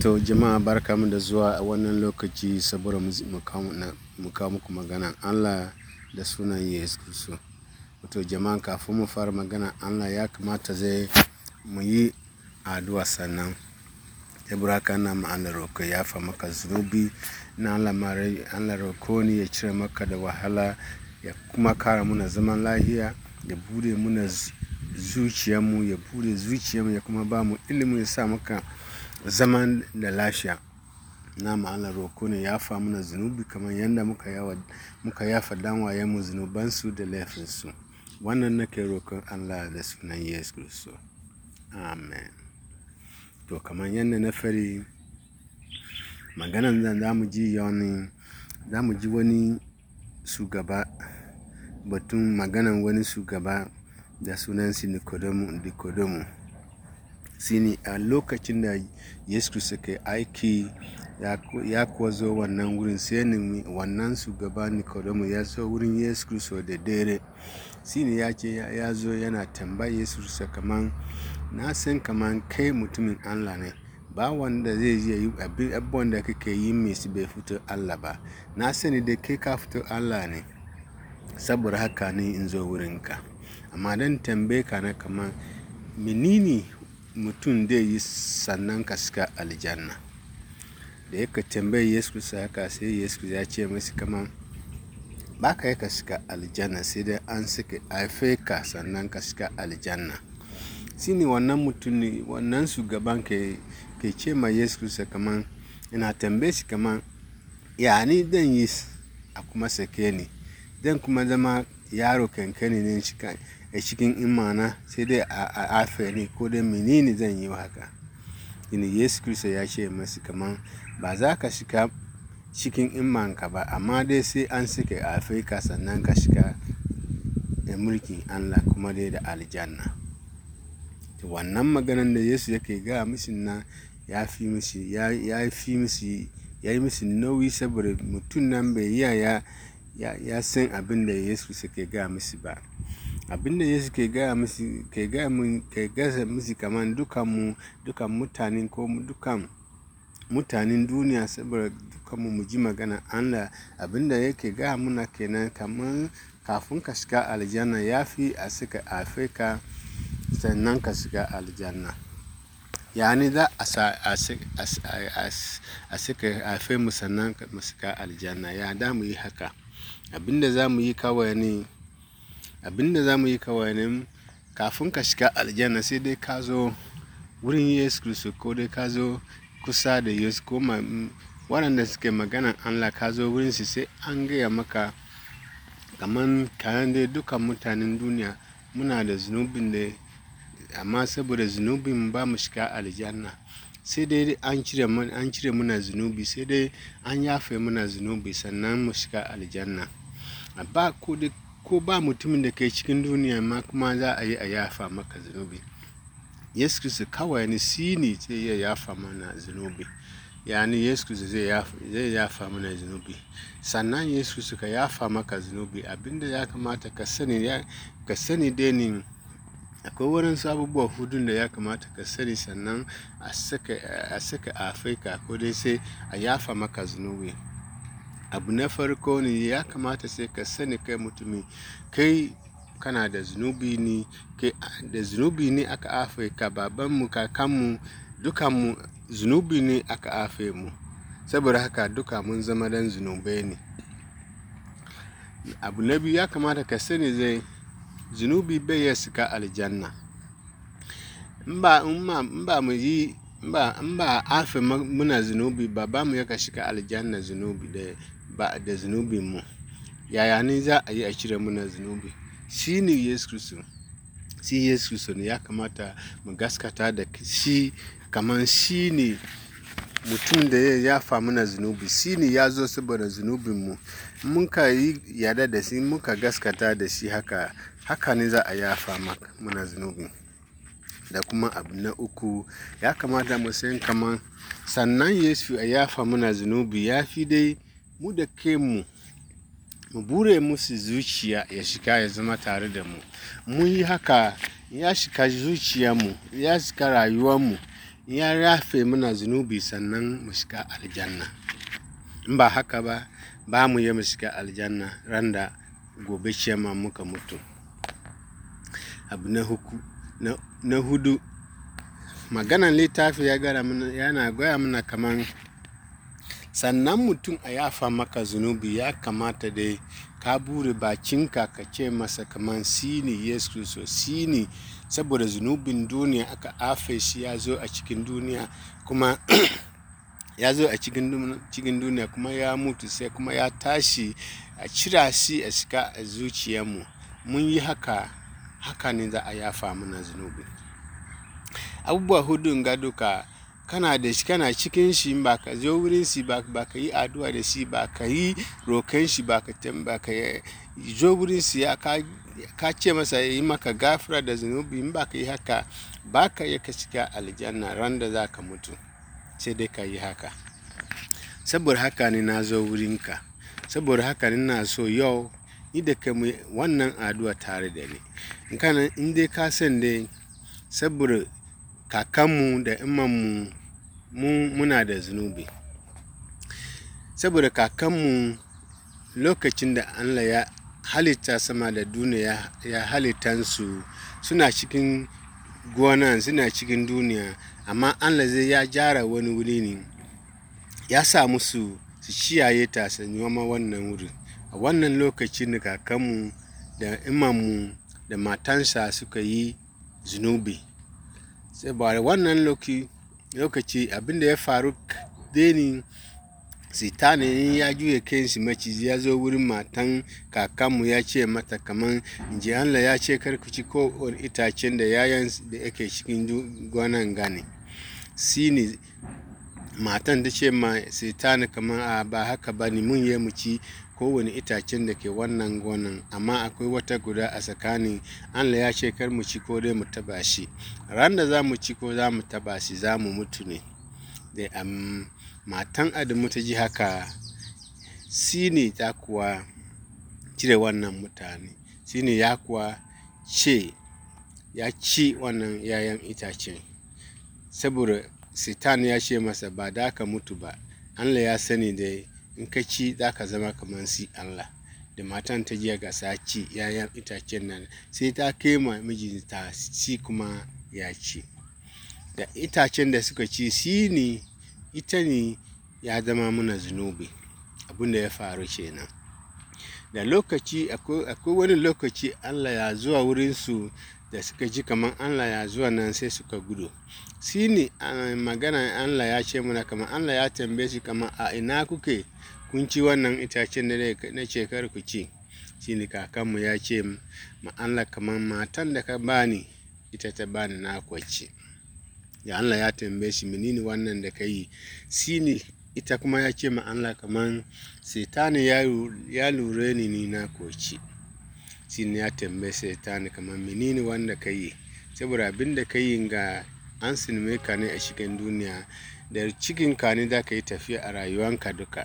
To jama'a barkamu da zuwa a wannan lokaci saboda mu kawo muku maganan Allah da sunan Yesu Kiristi. To jama'a kafin mu fara magana Allah ya kamata zai mu yi addu'a sannan. Saboda haka na ma Allah roko ya fa maka zunubi na Allah roko ne ya cire maka da wahala ya kuma kara muna zaman lahiya ya bude muna zuciyarmu ya kuma ba mu ilimi ya sa maka zaman da lafiya. Na ma Allah roko ne ya fa muna zunubi kamar yadda muka yafa danwayenmu zunubansu da laifinsu. Wannan nake roƙon Allah da sunan Yesu Kiristi. Amen. To kamar yadda na fari maganan da za mu ji yau ne, za mu ji wani shugaba, batun maganan wani shugaba da sunansa Nicodemus. Shine a lokacin da Yesu Kiristi ke aiki ya kuwa zo wannan wurin, sai wannan shugaba Nicodemus ya zo wurin Yesu Kiristi da dare. Shine ya ce ya zo yana tambaya Yesu Kiristi kaman, na san kaman kai mutumin Allah ne, ba wanda zai yi abubuwan da kake yi mai su bai fito Allah ba. Na sani da kai ka fito Allah ne, saboda haka ne in zo wurinka. Amma dan tambaye ka na kaman menene mutum zai yi sannan ka shiga aljanna? Da yake tambaye Yesu Kiristi haka, sai Yesu Kiristi ya ce masa kaman ba ka yi ka shiga aljanna sai dai an sake haife ka sannan ka shiga aljanna. Shine wannan mutum ne, wannan shugaban ke ce ma Yesu Kiristi kaman, ina tambaye shi kaman ya ni zan yi a kuma sake ni, zan kuma zama yaro kankani ne a cikin imana sai dai a haife ni, ko dai menene zan yi haka? Shine Yesu Kiristi ya ce masa kaman ba za ka shiga cikin imanka ba, amma dai sai an sake haife ka sannan ka shiga mulkin Allah kuma dai da aljanna. Wannan maganan da Yesu yake gaya musu nan ya yi musu nauyi, saboda mutum nan bai iya ya san abin da Yesu ke gaya musu ba. Abin da Yesu ke gaya musu kaman dukan mutane ko dukan mutanen duniya, saboda dukanmu mu ji magana Allah. Abin da yake gaya muna kenan, kaman kafin ka shiga aljanna ya fi a saka haife ka sannan ka shiga aljanna. Yani za a saka haife mu sannan mu shiga aljanna, ya da mu yi haka? Abin da za mu yi kawai ne kafin ka shiga aljanna sai dai ka zo wurin Yesu Kiristi, ko dai ka zo kusa da Yesu, ko waɗanda suke maganan Allah ka zo wurinsu, sai an gaya maka kaman kayan dai dukan mutanen duniya muna da zunubin da, amma saboda zunubin ba mu shiga aljanna, sai dai an cire muna zunubi, sai dai an yafe muna zunubi sannan mu shiga aljanna. Ko ba mutumin da ke cikin duniya ma kuma za a yi a yafa maka zunubi. Yesu Kiristi kawai ne shine zai iya yafa mana zunubi. Yani Yesu Kiristi zai yafa mana zunubi. Sannan Yesu Kiristi ka yafa maka zunubi, abinda ya kamata ka sani dai ne akwai waɗansu abubuwa hudun da ya kamata ka sani sannan a saka haife ka, ko dai sai a yafa maka zunubi. Abu na farko ne, ya kamata sai ka sani kai mutumi, kai kana da zunubi ne, kai da zunubi ne aka haife ka. Babanmu, kakanmu, dukanmu zunubi ne aka haife mu, saboda haka duka mun zama dan zunubai ne. Abu na biyu, ya kamata ka sani zai zunubi bai iya shiga aljanna. In ba haife muna zunubi ba mu yaka shiga aljanna da zunubin mu. Yaya ne za a yi a cire muna zunubi? Shine Yesu Kiristi. Shi Yesu Kiristi ne ya kamata mu gaskata da shi, kaman shi ne mutum da ya yafa muna zunubi. Shi ne ya zo saboda zunubinmu. Muka yi yarda da shi, muka gaskata da shi, haka ne za a yafa muna zunubi. Da kuma abu na uku, ya kamata mu san kaman sannan Yesu ya yafa muna zunubi, ya fi dai mu da kanmu mu bure musu zuciya ya shiga ya zama tare da mu. Mun yi haka, ya shiga zuciyarmu, ya shiga rayuwarmu, ya yafe mana zunubi sannan mu shiga aljanna. In ba haka ba mu yi mu shiga aljanna ran da gobe ciyama muka mutu. Abu na hudu, maganan littafi yana gaya mana kaman sannan mutum a yafa maka zunubi ya kamata dai ka bure bakinka ka ce masa kaman shi ne Yesu Kristo, shi ne saboda zunubin duniya aka afe shi ya zo a cikin duniya kuma ya zo a cikin duniya kuma ya mutu sai kuma ya tashi a cira shi a shiga a zuciyarmu. Mun yi haka ne za a yafa mana zunubi. Abubuwa hudun ga duka kana cikin shi, ba ka zo wurin shi ba ka yi addu'a da shi ba ka yi roƙon shi ba ka zo wurin shi ka ce masa ya yi maka gafara da zunubi. In ba ka yi haka ba ka yi ka shiga aljanna ran da za ka mutu, sai dai ka yi haka. Saboda haka ne na zo wurinka, saboda haka ne na so yau ni da kai wannan addu'a tare da ni. In dai ka san dai saboda kakanmu da imanmu muna da zunubi, saboda kakanmu lokacin da Allah ya halitta sama da duniya ya halitta su, suna cikin gona, suna cikin duniya, amma Allah ya gyara wani wuri ne ya sa musu su ciyaye ta su noma wannan wuri. A wannan lokacin da kakanmu da imanmu da matansa suka yi zunubi, saboda wannan lokaci abinda ya faru dai Sitani ya juya kanshi maciji, ya zo wurin matan kakanmu ya ce mata kaman inji Allah ya ce kar ku ci kowane itacen da yayan da yake cikin gonan gane. Shi ne matan ta ce ma Sitani kaman ba haka ba ne, mun yi mu ci kowane itacen da ke wannan gonan, amma akwai wata guda a tsakanin. Allah ya ce kar mu ci ko dai mu taba shi. Ran da za mu ci ko za mu taba shi za mu mutu ne. Da matan Adamu ta ji haka, shi ne ta kuwa cire wannan mutane, shi ne ya kuwa ce ya ci wannan yayan itacen, saboda Sitani ya ce masa ba da ka mutu ba. Allah ya sani da in ka ci za ka zama kamar si Allah. Da matan ta ji ga ci yayan itacen nan, sai ta kai ma mijinta shi kuma ya ci. Da itacen da suka ci ita ne ya zama mana zunubi. Abin da ya faru kenan. Da akwai wani lokaci Allah ya zuwa wurinsu, da suka ji kamar Allah ya zuwa nan sai suka gudu. Shi ne magana Allah ya ce mana kamar Allah ya tambaye shi kamar a ina kuke kun ci wannan itacen da na ce kar ku ci. Shi ne kakanmu ya ce ma Allah kamar matan da ka bani ita ta bani na kwaci. Da Allah ya tambaye shi menene wannan da ka yi, shi ne ita kuma ya ce ma Allah kamar Sitani ya lura ni na koci. Shi ne ya tambaye Sitani kamar menene wanda ka yi, saboda abin da ka yi ga an sinime ka ne a cikin duniya, da cikin ka ne za ka yi tafiya a rayuwanka duka.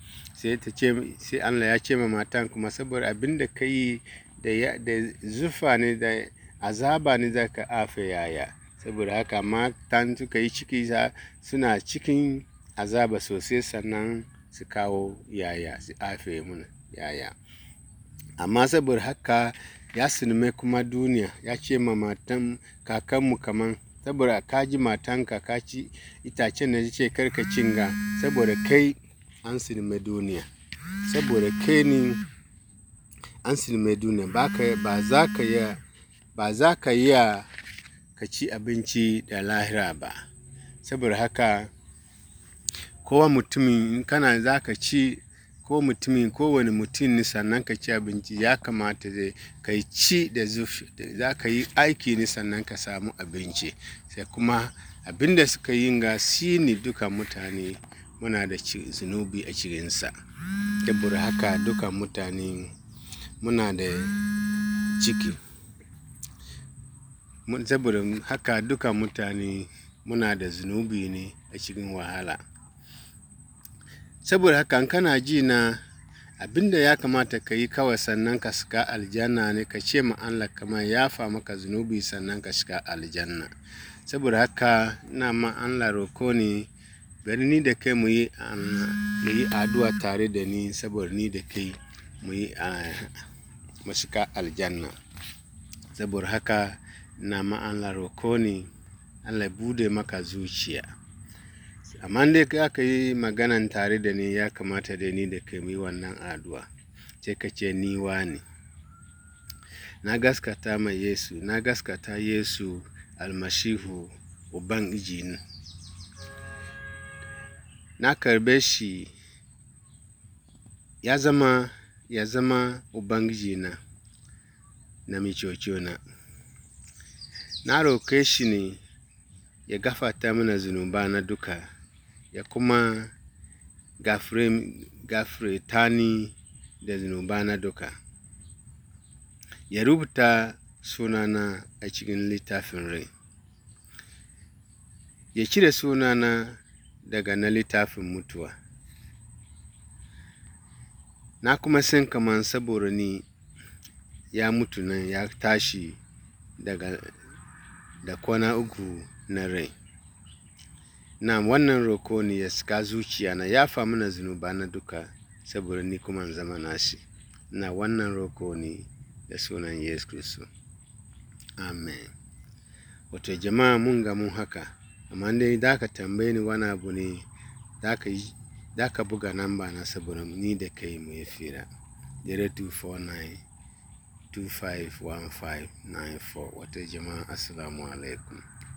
Sai Allah ya ce ma matan kuma saboda abin da ka yi da zufa ne da azaba ne za ka afe yaya. Saboda haka matan suka yi ciki suna cikin azaba sosai, sannan su kawo yaya su afe mun yaya. Amma saboda haka ya sinime kuma duniya, ya ce ma matan kakanmu kaman saboda ka ji matanka ka ci itacen da ce karka cinga, saboda kai an sinime duniya, saboda kai ne an sinime duniya, ba za ka iya ka ci abinci da lahira ba. Saboda haka kowane mutumin kana za ka ci, kowane mutum ne sannan ka ci abinci, ya kamata ka ci da zufi, za ka yi aiki ne sannan ka samu abinci. Sai kuma abin da suka yi ga shi ne duka mutane muna da zunubi a cikinsa. Saboda haka duka mutane muna da ciki. Saboda haka duka mutane muna da zunubi ne a cikin wahala. Saboda haka kana ji na, abin da ya kamata ka yi kawai sannan ka shiga aljanna ne ka ce ma Allah kamar ya yafa maka zunubi sannan ka shiga aljanna. Saboda haka ina ma Allah roko ne, bari ni da kai mu yi addu'a tare da ni saboda ni da kai mu yi mu shiga aljanna. Saboda haka ina ma Allah roko ne, Allah bude maka zuciya. Amma dai aka yi maganan tare da ni, ya kamata da ni da kai mu yi wannan addu'a. Sai ka ce ni wane. Na gaskata ma Yesu, na gaskata Yesu almasihu Ubangiji ne. Na karɓe shi ya zama Ubangiji na mai ceto na. Na roƙe shi ne ya gafarta mana zunubana duka, ya kuma gafarta ni da zunubana duka. Ya rubuta sunana a cikin littafin rai. Ya cire sunana daga na littafin mutuwa. Na kuma san kaman saboda ni ya mutu nan ya tashi da kwana 3 na rai. Na wannan roko ne ya shiga zuciya na, yafa mana zunubana duka saboda ni kuma in zama nashi. Na wannan roko ne da sunan Yesu Kiristi. Amen. Wato jama'a mun ga mun haka, amma dai da ka tambaye ni wani abu ne, da ka buga namba na saboda ni da kai mu yi fira. 0249 251594. Wato jama'a assalamu alaikum.